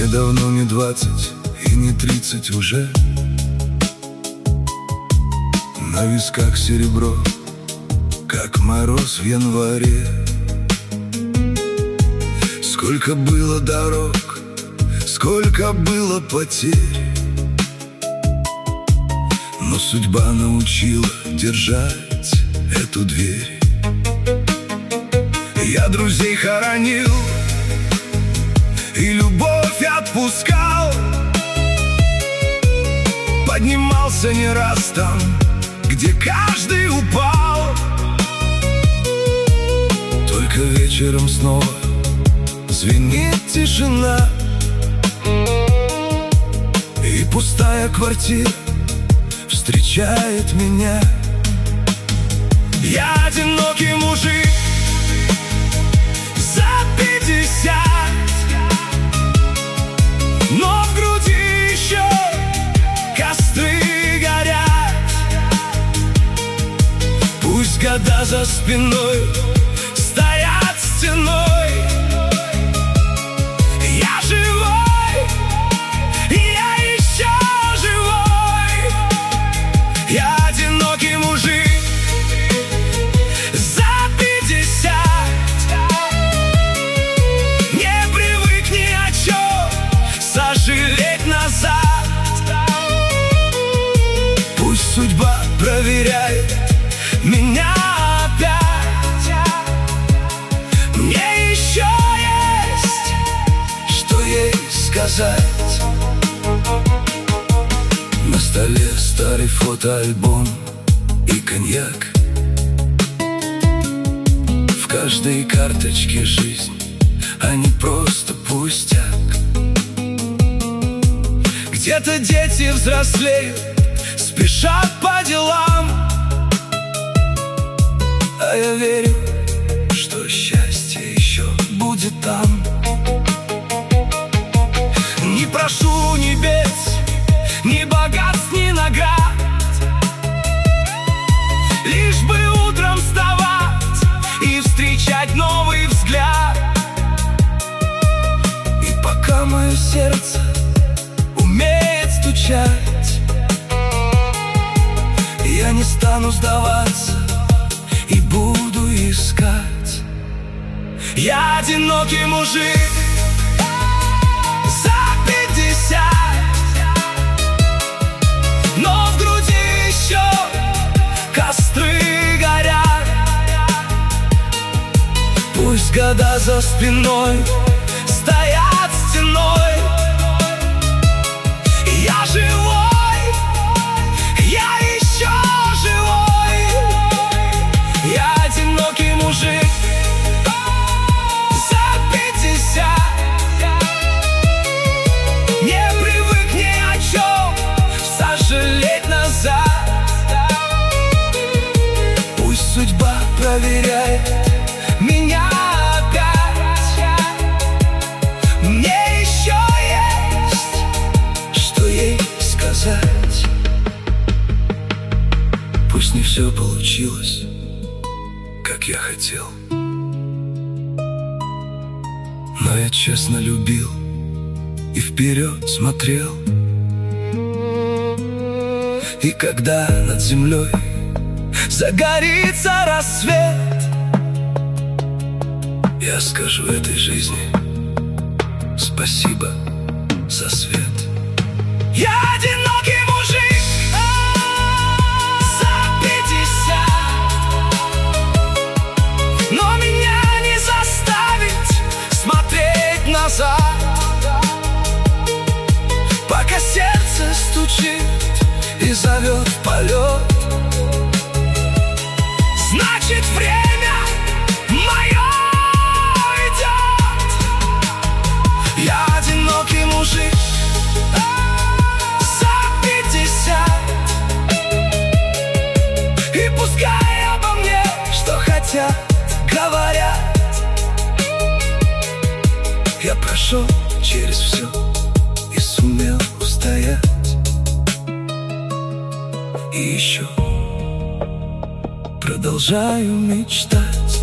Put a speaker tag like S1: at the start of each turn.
S1: давно не 20 и не 30 уже. На висках серебро, как мороз в январе. Сколько было дорог, сколько было потерь, но судьба научила держать эту дверь. Я друзей хоронил и любовь отпускал, поднимался не раз там, где каждый упал. Только вечером снова звенит тишина, и пустая квартира встречает меня. Я одинокий мужик за 50, но в груди еще костры горят. Пусть года за спиной стоят стеной, я живой, я еще живой. Я одинокий мужик за 50, не привык ни о чем сожалеть назад. Пусть судьба проверяет меня опять, мне еще есть, что ей сказать. На столе старый фотоальбом и коньяк. В каждой карточке жизнь, а не просто пустяк. Где-то дети взрослеют, спешат по делам, а я верю, что счастье еще будет там. Не прошу небес, ни богатств, ни наград, лишь бы утром вставать и встречать новый взгляд. И пока мое сердце умеет стучать, я не стану сдаваться и буду искать. Я одинокий мужик за 50, но в груди еще костры горят. Пусть года за спиной стоят стеной, я живой, я еще живой. Я одинокий мужик за 50, не привык ни о чем сожалеть назад. Пусть судьба проверяет меня опять, мне еще есть, что ей сказать. Пусть не все получилось, как я хотел, но я честно любил и вперед смотрел. И когда над землей загорится рассвет, я скажу этой жизни спасибо за свет. Я одинокий мужик за 50, но меня не заставить смотреть назад. Пока сердце стучит и зовет в полет, значит время мое идет. Я одинокий мужик за 50, и пускай обо мне что хотят, говорят, я прошел через все и сумел устоять. И еще продолжаю мечтать.